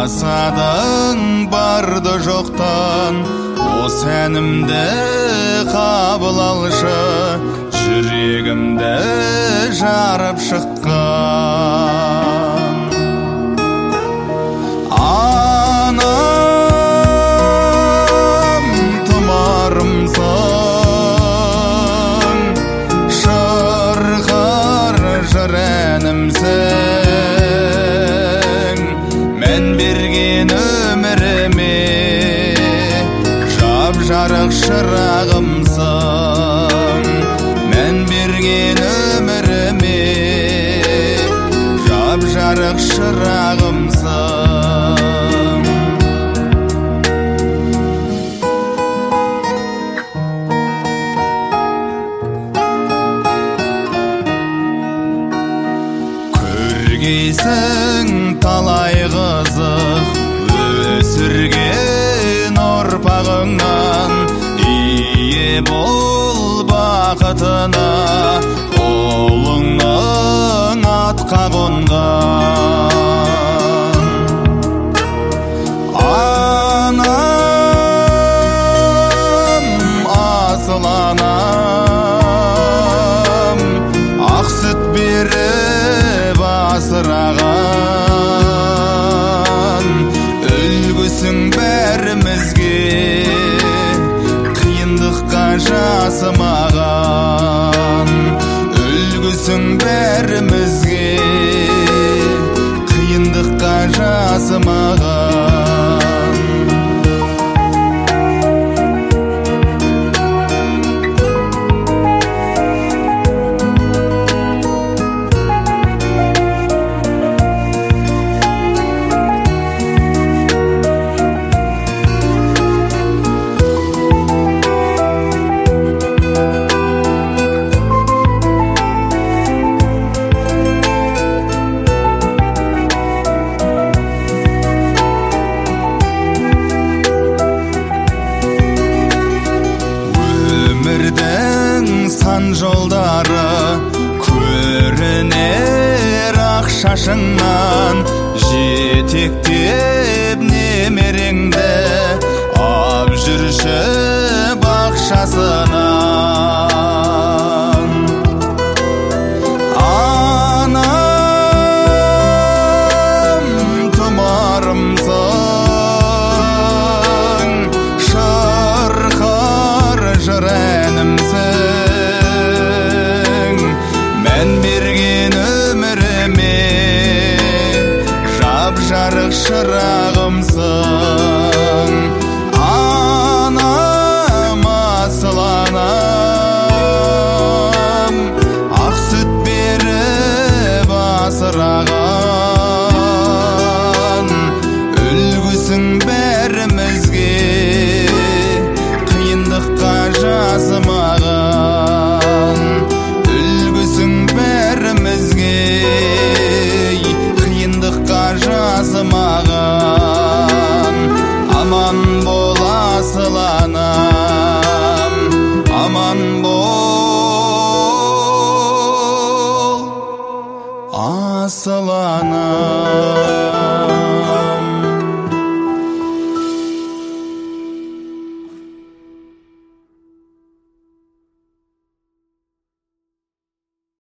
жасадың барды жоқтан, осы әнімді қабыл алшы, жүрегімді жарып шыққан. Анам тұмарымсың, шырқар жыр әнімсің, мән берген өміріме жап-жарық шырағымсың, мән берген өміріме жап-жарық шырағымсың. Көргейсің талай қызық, өсірген ұрпағыңнан, ие бол бақытына, ұлыңның атқа қонған. Анам, асыл анам, ақ сүт беріп асыраған, үлгісің бәрімізге, қиындыққа жасымаған. Үлгісің бәрімізге, қиындыққа жасымаған. Сан жолдары көрінер ақ шашыңнан, жетектеп немереңді ап жүрші бақшасына.